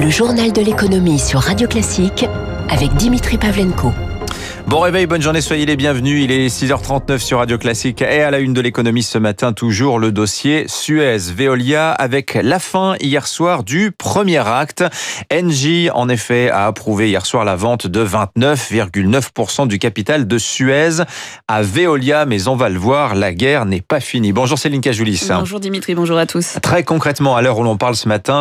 Le journal de l'économie sur Radio Classique avec Dimitri Pavlenko. Bon réveil, bonne journée, soyez les bienvenus. Il est 6h39 sur Radio Classique et à la une de l'économie ce matin, toujours le dossier Suez-Veolia avec la fin hier soir du premier acte. Engie, en effet, a approuvé hier soir la vente de 29,9% du capital de Suez à Veolia, mais on va le voir, la guerre n'est pas finie. Bonjour Céline Cajoulis. Bonjour Dimitri, bonjour à tous. Très concrètement, à l'heure où l'on parle ce matin,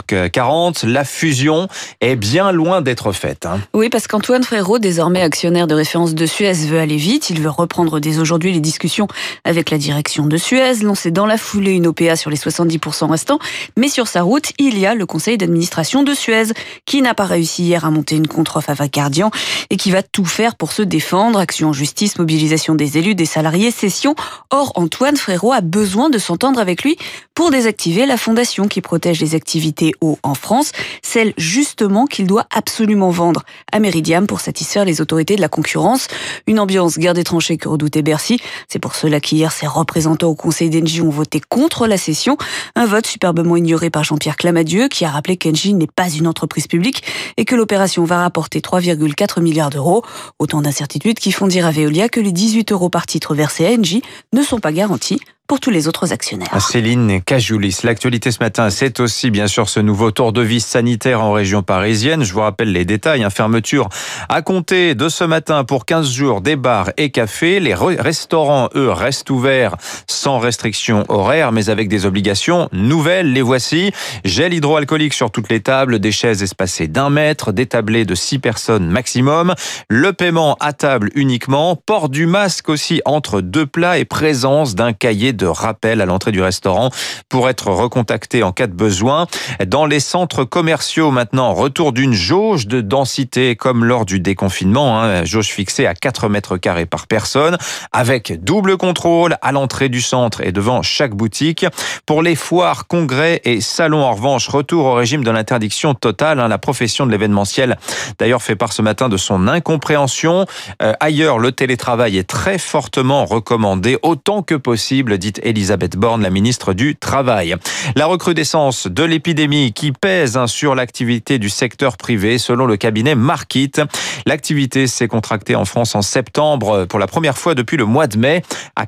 6h40, la fusion est bien loin d'être faite. Oui, parce qu'Antoine Frérot, désormais actionnaire de référence de Suez, veut aller vite. Il veut reprendre dès aujourd'hui les discussions avec la direction de Suez, lancer dans la foulée une OPA sur les 70% restants. Mais sur sa route, il y a le conseil d'administration de Suez qui n'a pas réussi hier à monter une contre-offre avec Ardian et qui va tout faire pour se défendre. Action en justice, mobilisation des élus, des salariés, cession. Or, Antoine Frérot a besoin de s'entendre avec lui pour désactiver la fondation qui protège les activités eau en France, celle justement qu'il doit absolument vendre à Meridiam pour satisfaire les autorités de la concurrence. Une ambiance guerre des tranchées que redoutait Bercy. C'est pour cela qu'hier, ses représentants au conseil d'Engie ont voté contre la cession. Un vote superbement ignoré par Jean-Pierre Clamadieu qui a rappelé qu'Engie n'est pas une entreprise publique et que l'opération va rapporter 3,4 milliards d'euros. Autant d'incertitudes qui font dire à Veolia que les 18 € par titre versés à Engie ne sont pas garantis pour tous les autres actionnaires. Céline Cajoulis, l'actualité ce matin, c'est aussi bien sûr ce nouveau tour de vis sanitaire en région parisienne. Je vous rappelle les détails, fermeture à compter de ce matin pour 15 jours des bars et cafés. Les restaurants, eux, restent ouverts sans restriction horaire, mais avec des obligations nouvelles. Les voici. Gel hydroalcoolique sur toutes les tables, des chaises espacées d'1 mètre, des tablés de 6 personnes maximum. Le paiement à table uniquement. Port du masque aussi entre 2 plats et présence d'un cahier de rappel à l'entrée du restaurant pour être recontacté en cas de besoin. Dans les centres commerciaux maintenant, retour d'une jauge de densité comme lors du déconfinement, jauge fixée à 4 mètres carrés par personne, avec double contrôle à l'entrée du centre et devant chaque boutique. Pour les foires, congrès et salons, en revanche, retour au régime de l'interdiction totale. La profession de l'événementiel, d'ailleurs, fait part ce matin de son incompréhension. Ailleurs, le télétravail est très fortement recommandé, autant que possible, dit Elisabeth Borne, la ministre du Travail. La recrudescence de l'épidémie qui pèse sur l'activité du secteur privé, selon le cabinet Markit. L'activité s'est contractée en France en septembre pour la première fois depuis le mois de mai à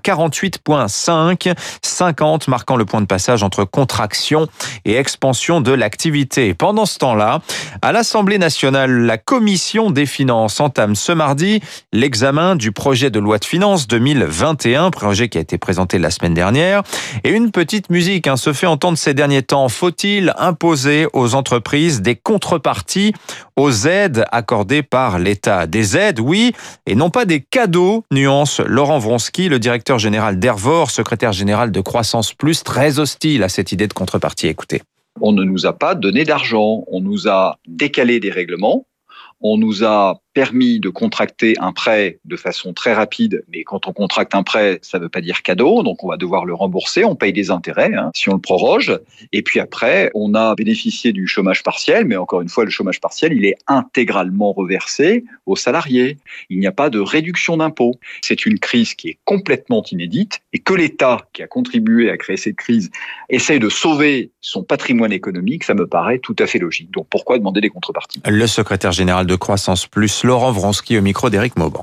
48,5, 50 marquant le point de passage entre contraction et expansion de l'activité. Pendant ce temps-là, à l'Assemblée nationale, la Commission des finances entame ce mardi l'examen du projet de loi de finances 2021, projet qui a été présenté la semaine dernière. Et une petite musique se fait entendre ces derniers temps. Faut-il imposer aux entreprises des contreparties aux aides accordées par l'État? Des aides, oui, et non pas des cadeaux, nuance Laurent Vronsky, le directeur général d'Ervor, secrétaire général de Croissance Plus, très hostile à cette idée de contrepartie. Écoutez. On ne nous a pas donné d'argent, on nous a décalé des règlements, on nous a permis de contracter un prêt de façon très rapide, mais quand on contracte un prêt, ça ne veut pas dire cadeau, donc on va devoir le rembourser, on paye des intérêts si on le proroge, et puis après, on a bénéficié du chômage partiel, mais encore une fois, le chômage partiel, il est intégralement reversé aux salariés. Il n'y a pas de réduction d'impôts. C'est une crise qui est complètement inédite, et que l'État, qui a contribué à créer cette crise, essaye de sauver son patrimoine économique, ça me paraît tout à fait logique. Donc pourquoi demander des contreparties ? Le secrétaire général de Croissance Plus, Laurent Vronsky, au micro d'Éric Mauban.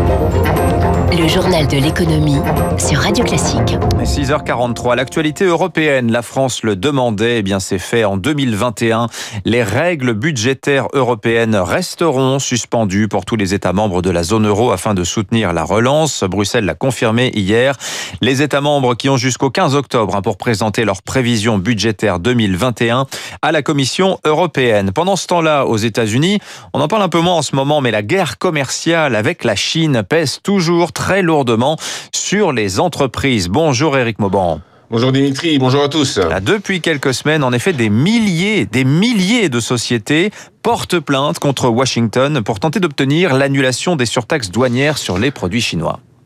Le journal de l'économie sur Radio Classique. 6h43, l'actualité européenne. La France le demandait, c'est fait en 2021. Les règles budgétaires européennes resteront suspendues pour tous les États membres de la zone euro afin de soutenir la relance. Bruxelles l'a confirmé hier. Les États membres qui ont jusqu'au 15 octobre pour présenter leurs prévisions budgétaires 2021 à la Commission européenne. Pendant ce temps-là, aux États-Unis, on en parle un peu moins en ce moment, mais la guerre commerciale avec la Chine pèse toujours très lourdement sur les entreprises. Bonjour Éric Mauban. Bonjour Dimitri, bonjour à tous. Depuis quelques semaines, en effet, des milliers de sociétés portent plainte contre Washington pour tenter d'obtenir l'annulation des surtaxes douanières sur les produits chinois.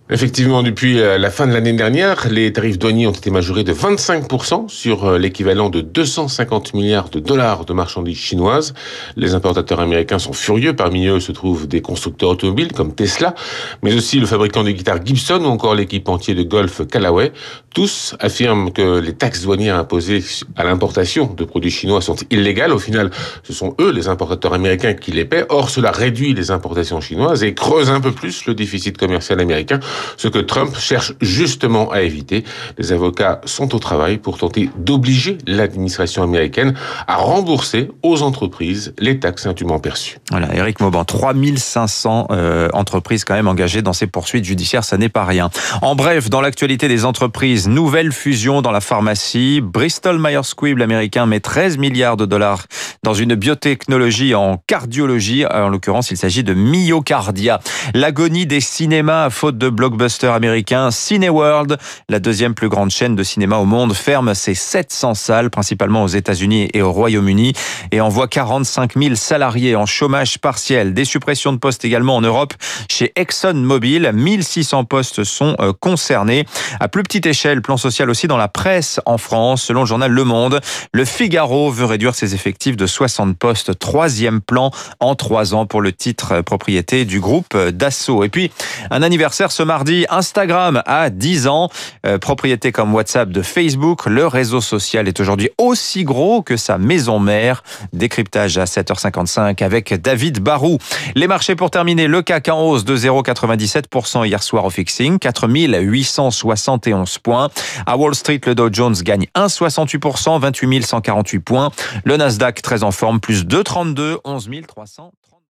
Effectivement, depuis la fin de l'année dernière, les tarifs douaniers ont été majorés de 25% sur l'équivalent de 250 milliards de dollars de marchandises chinoises. Les importateurs américains sont furieux. Parmi eux se trouvent des constructeurs automobiles comme Tesla, mais aussi le fabricant de guitares Gibson ou encore l'équipementier de golf Callaway. Tous affirment que les taxes douanières imposées à l'importation de produits chinois sont illégales. Au final, ce sont eux, les importateurs américains, qui les paient. Or, cela réduit les importations chinoises et creuse un peu plus le déficit commercial américain, ce que Trump cherche justement à éviter. Les avocats sont au travail pour tenter d'obliger l'administration américaine à rembourser aux entreprises les taxes indûment perçues. Voilà, Éric Mauban, 3500 entreprises quand même engagées dans ces poursuites judiciaires, ça n'est pas rien. En bref, dans l'actualité des entreprises, nouvelle fusion dans la pharmacie. Bristol Myers Squibb, l'américain, met 13 milliards de dollars dans une biotechnologie en cardiologie. En l'occurrence, il s'agit de Myocardia. L'agonie des cinémas, faute de blockbuster américain. Cineworld, la deuxième plus grande chaîne de cinéma au monde, ferme ses 700 salles, principalement aux États-Unis et au Royaume-Uni, et envoie 45 000 salariés en chômage partiel. Des suppressions de postes également en Europe. Chez ExxonMobil, 1600 postes sont concernés. À plus petite échelle, plan social aussi dans la presse en France. Selon le journal Le Monde, Le Figaro veut réduire ses effectifs de 60 postes. Troisième plan en 3 ans pour le titre propriété du groupe Dassault. Et puis, un anniversaire ce mardi. Instagram a 10 ans. Propriété comme WhatsApp de Facebook. Le réseau social est aujourd'hui aussi gros que sa maison mère. Décryptage à 7h55 avec David Barou. Les marchés pour terminer. Le CAC en hausse de 0,97% hier soir au fixing. 4871 points. À Wall Street, le Dow Jones gagne 1,68%, 28 148 points. Le Nasdaq très en forme, plus 2,32, 11 300.